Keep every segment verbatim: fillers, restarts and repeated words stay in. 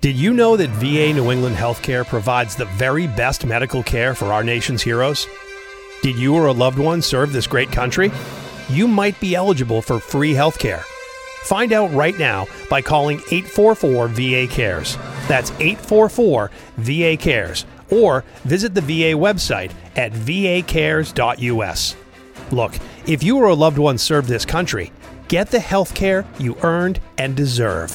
Did you know that V A New England Healthcare provides the very best medical care for our nation's heroes? Did you or a loved one serve this great country? You might be eligible for free healthcare. Find out right now by calling eight four four V A cares. That's eight four four V A cares. Or visit the V A website at v a cares dot u s. Look, if you or a loved one served this country, get the health care you earned and deserve.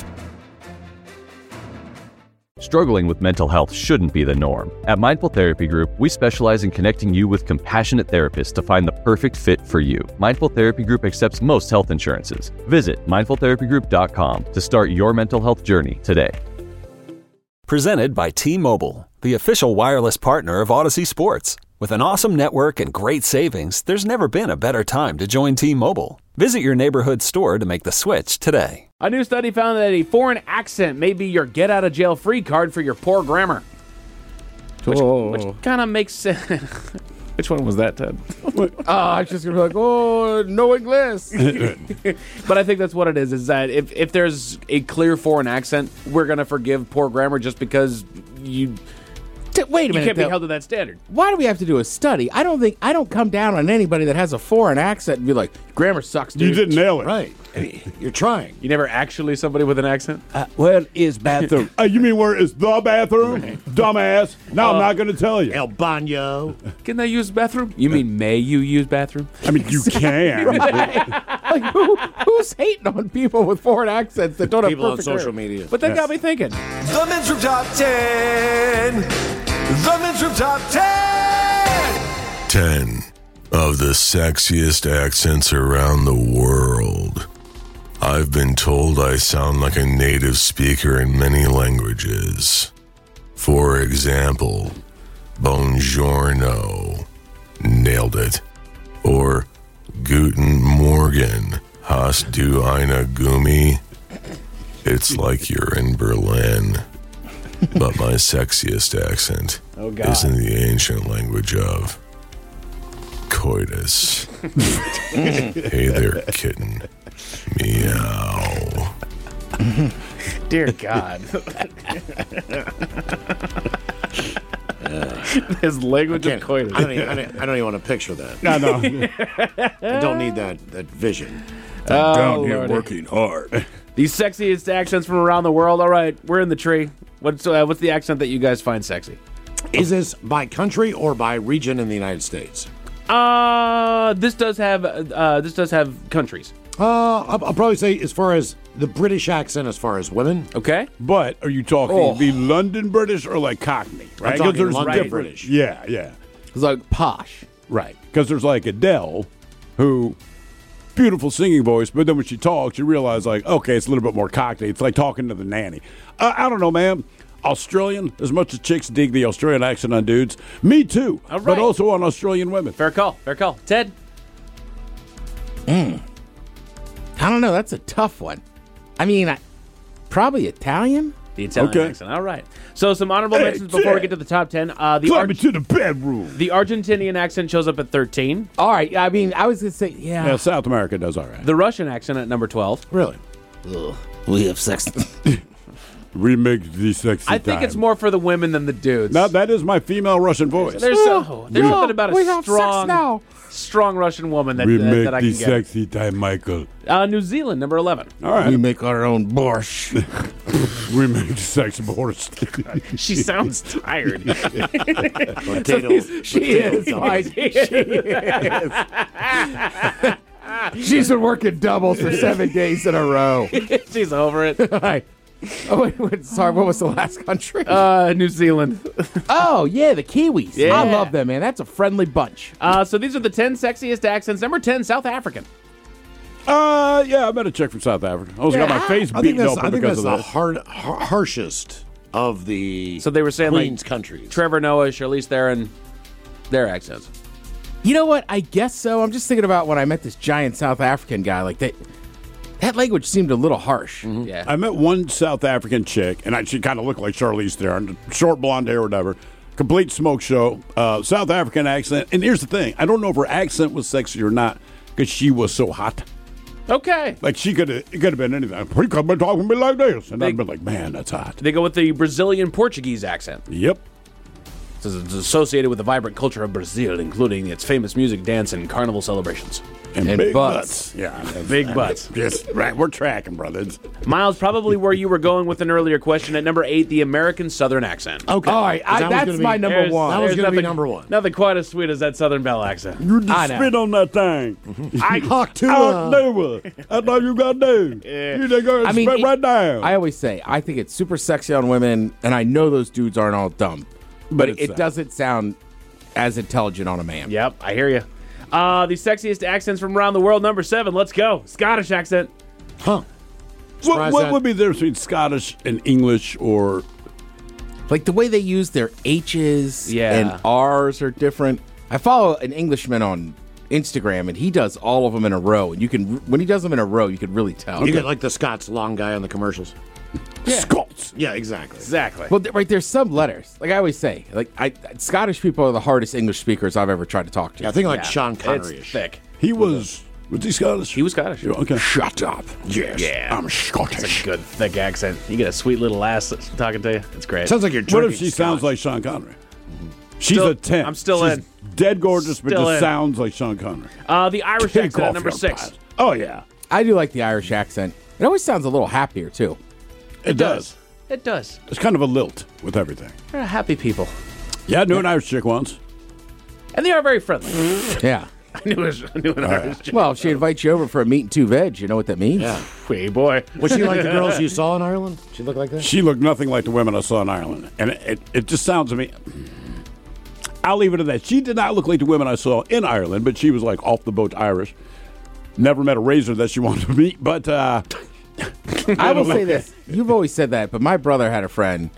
Struggling with mental health shouldn't be the norm. At Mindful Therapy Group, we specialize in connecting you with compassionate therapists to find the perfect fit for you. Mindful Therapy Group accepts most health insurances. Visit mindful therapy group dot com to start your mental health journey today. Presented by T-Mobile, the official wireless partner of Odyssey Sports. With an awesome network and great savings, there's never been a better time to join T-Mobile. Visit your neighborhood store to make the switch today. A new study found that a foreign accent may be your get-out-of-jail-free card for your poor grammar. Which, Oh. which kind of makes sense. Which one was that, Ted? Oh, I was just going to be like, oh, no English. But I think that's what it is, is that if, if there's a clear foreign accent, we're going to forgive poor grammar just because you... T- Wait a You minute. can't be though. held to that standard. Why do we have to do a study? I don't think I don't come down on anybody that has a foreign accent and be like, grammar sucks, dude. You didn't nail it. Right. I mean, you're trying. You never actually somebody with an accent? Uh, where is bathroom? Uh, you mean where is the bathroom? Dumbass. No, I'm not going to tell you. El baño. Can they use bathroom? You mean may you use bathroom? I mean, you can. Like, who, who's hating on people with foreign accents that don't People have on perfect social grammar? media. But that Yes. got me thinking. The Men's Room Top ten. The Men's Room Top ten. ten of the sexiest accents around the world. I've been told I sound like a native speaker in many languages. For example, buongiorno. Nailed it. Or Guten Morgen. Hast du eine Gummi? It's like you're in Berlin. But my sexiest accent Oh, God. is in the ancient language of coitus. Hey there, kitten. Meow. Dear God. His language of Can't- coitus. I don't, even, I, don't, I don't even want to picture that. No, no. I don't need that, that vision. Oh, Down here Lordy. working hard. These sexiest accents from around the world. All right, we're in the tree. What's uh, what's the accent that you guys find sexy? Is this by country or by region in the United States? Uh, this does have uh, this does have countries. Uh, I'll, I'll probably say as far as the British accent, as far as women. Okay. But are you talking Oh. the London British or like Cockney? Right? 'Cause talking there's London different- British. Yeah, yeah. It's like posh. Right. Because there's like Adele, who, beautiful singing voice, but then when she talks, you realize, like, okay, it's a little bit more Cockney. It's like talking to the nanny. Uh, I don't know, man. Australian, as much as chicks dig the Australian accent on dudes, me too. All right. But also on Australian women. Fair call. Fair call. Ted. I don't know. That's a tough one. I mean, I, probably Italian. The Italian Okay. accent. All right. So some honorable Hey, mentions before we Ted. get to the top ten. Uh, the Take Ar- me to the bedroom. the Argentinian accent shows up at thirteen. All right. I mean, I was going to say, yeah. Yeah, South America does all right. The Russian accent at number twelve. Really? We have sex. Remake the sexy I think time. it's more for the women than the dudes. Now, that is my female Russian voice. There's, so, there's something about we a have sex strong, now. strong Russian woman that, We that, make that I the can get. sexy time, Michael. Uh, New Zealand, number eleven. All right. We make our own borscht. We make the sex borscht. She sounds tired. Potato. She is. Like, she is. She's been working doubles for seven days in a row. She's over it. Right. Oh, wait, wait, sorry, what was the last country? Uh, New Zealand. oh, yeah, the Kiwis. Yeah. I love them, man. That's a friendly bunch. Uh, so these are the ten sexiest accents. Number ten, South African. Uh, yeah, I met a chick from South Africa. I also got my face I think beaten that's, up I think because that's of the that. hard, har- harshest of the So they were saying Queen's like countries. Trevor Noah, Charlize Theron, their accents. You know what? I guess so. I'm just thinking about when I met this giant South African guy. Like, that that language seemed a little harsh. Yeah. I met one South African chick, and I, she kind of looked like Charlize Theron, short blonde hair, whatever. Complete smoke show, uh, South African accent. And here's the thing: I don't know if her accent was sexy or not because she was so hot. Okay. Like she could have, it could have been anything. He could have been talking to me like this, and They- I'd been like, man, that's hot. They go with the Brazilian Portuguese accent. Yep. It says it's associated with the vibrant culture of Brazil, including its famous music, dance, and carnival celebrations. And, And big butts. butts. Yeah, that's- Big butts. Yes, right. We're tracking, brothers. Miles, probably where you were going with an earlier question. At number eight, the American Southern accent. Okay. All right, I, That was that's gonna be- my number There's- one. That was there's gonna be nothing- number one. Nothing quite as sweet as that Southern Belle accent. You just I know. spit on that thing. I Hawk to I'll uh, do it. That's all you got to do. You just go and I mean, spit it- right down. I always say I think it's super sexy on women, and I know those dudes aren't all dumb, but, But it, it's, it uh, doesn't sound as intelligent on a man. Yep, I hear you. Uh, the sexiest accents from around the world, number seven. Let's go. Scottish accent. huh? what Surprised what that- would be the difference between Scottish and English or Like the way they use their H's Yeah. and R's are different. I follow an Englishman on Instagram, and he does all of them in a row. And you can, when he does them in a row, you can really tell. You get like the Scots long guy on the commercials. Scots? Yeah, exactly. Exactly. Well, th- right, there's some letters. Like I always say, like I, Scottish people are the hardest English speakers I've ever tried to talk to. Yeah, I think like Yeah, Sean it's Connery-ish. thick. He was, was he Scottish? He was Scottish. Yeah, okay. Shut up. Yes. Yeah. I'm Scottish. It's a good, thick accent. You get a sweet little ass talking to you. It's great. Sounds like you're What drinking if she Scotch. sounds like Sean Connery? She's Still- a ten. I'm still She's in. Dead gorgeous, but Still just in. sounds like Sean Connery. Uh, the Irish Take accent at off number your six. pants. Oh yeah, I do like the Irish accent. It always sounds a little happier too. it does. It does. It's kind of a lilt with everything. They're happy people. Yeah, I knew an Irish chick once. And they are very friendly. Yeah. I knew, it was, I knew an Irish chick. Well, if she invites you over for a meat and two veg, you know what that means? Yeah. Hey, boy. Was she like the girls you saw in Ireland? She looked like that? She looked nothing like the women I saw in Ireland, and it, it, it just sounds to me. I'll leave it at that. She did not look like the women I saw in Ireland, but she was like off the boat Irish. Never met a razor that she wanted to meet, but uh, I will say this. You've always said that, but my brother had a friend.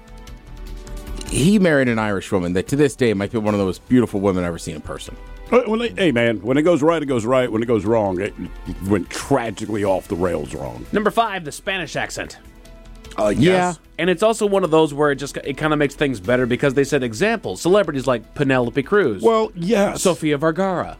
He married an Irish woman that to this day might be one of the most beautiful women I've ever seen in person. when they, hey man, when it goes right, it goes right. When it goes wrong, it went tragically off the rails wrong. Number five, the Spanish accent. Uh, Yeah. And it's also one of those where it just it kind of makes things better because they said examples. Celebrities like Penelope Cruz. Well, yes. Sofia Vergara.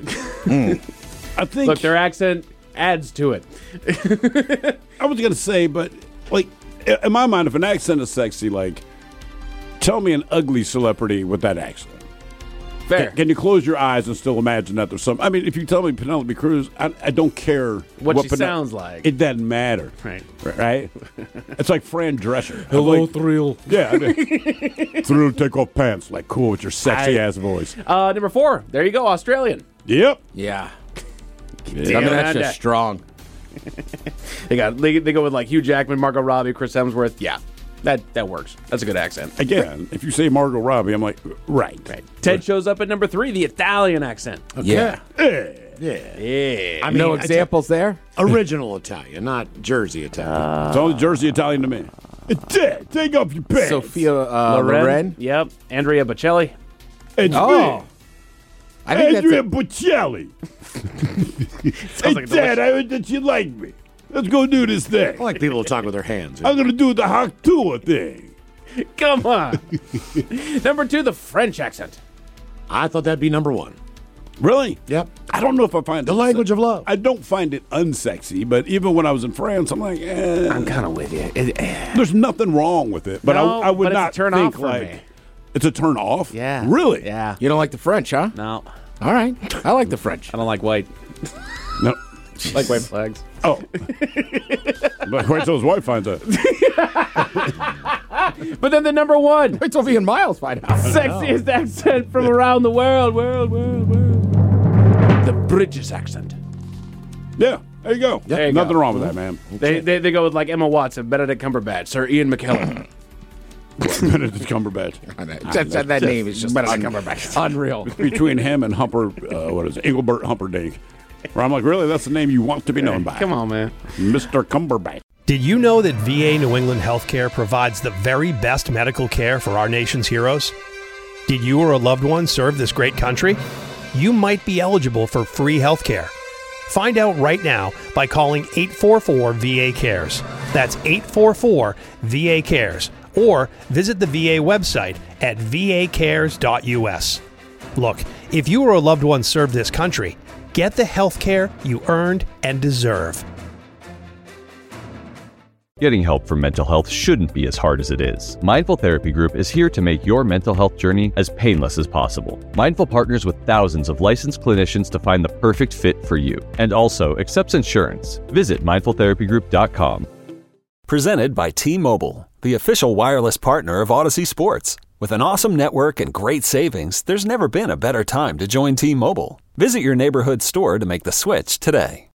I think Look, their accent adds to it. I was gonna say, but like in my mind, if an accent is sexy, like tell me an ugly celebrity with that accent. Fair. Can, can you close your eyes and still imagine that there's some? I mean, if you tell me Penelope Cruz, I, I don't care What she Pene- sounds like. It doesn't matter, Right. Right? It's like Fran Drescher. Hello, Like, Thrill. yeah, I mean, Thrill, take off pants. Like cool with your sexy I- ass voice. Uh, number four, there you go, Australian. Yep. Yeah. I Damn mean, that's it. just strong. They got they, they go with like Hugh Jackman, Margot Robbie, Chris Hemsworth. Yeah, that that works. That's a good accent. Again, if you say Margot Robbie, I'm like, right. Right. Ted shows up at number three, the Italian accent. Yeah. Yeah. Yeah. Yeah. I mean, No I examples there? tell- Original Italian, not Jersey Italian. It's only Jersey Italian to me. Dad, take off your pants. Sophia uh, Loren? Yep. Andrea Bocelli. It's Oh. me. I think Andrea that's Bocelli. Hey, like a Dad, I heard that you like me. Let's go do this thing. I like people who talk with their hands. I'm going to do the Haktua thing. Come on. Number two, the French accent. I thought that'd be number one. Really? Yep. I don't know if I find The it language of love. I don't find it unsexy, but even when I was in France, I'm like, eh, I'm kind of with you. It- eh. there's nothing wrong with it. But No, I, I would but it's a not turn think off for like me. it's a turn off. Yeah. Really? Yeah. You don't like the French, huh? No, All right. I like the French. I don't like white. No. I like white flags. Oh. But wait till his wife finds out. But then the number one, Wait till me and Miles find out. sexiest accent from around the world, world, world, world. The British accent. Yeah. There you go. There you Nothing go. wrong with that, man. They, they they go with like Emma Watson, Benedict Cumberbatch, Sir Ian McKellen. Benedict Cumberbatch. That, that, that name is just Benedict un- Cumberbatch. unreal. Between him and Humper, uh, what is it? Engelbert Humperdinck. Where I'm like, really? That's the name you want to be known by? Come on, man. Mister Cumberbatch. Did you know that V A New England Healthcare provides the very best medical care for our nation's heroes? Did you or a loved one serve this great country? You might be eligible for free healthcare. Find out right now by calling eight four four V A cares. That's eight four four V A cares. Or visit the V A website at v a cares dot u s. Look, if you or a loved one served this country, Get the health care you earned and deserve. Getting help for mental health shouldn't be as hard as it is. Mindful Therapy Group is here to make your mental health journey as painless as possible. Mindful partners with thousands of licensed clinicians to find the perfect fit for you, and also accepts insurance. Visit mindful therapy group dot com. Presented by T-Mobile, the official wireless partner of Odyssey Sports. With an awesome network and great savings, there's never been a better time to join T-Mobile. Visit your neighborhood store to make the switch today.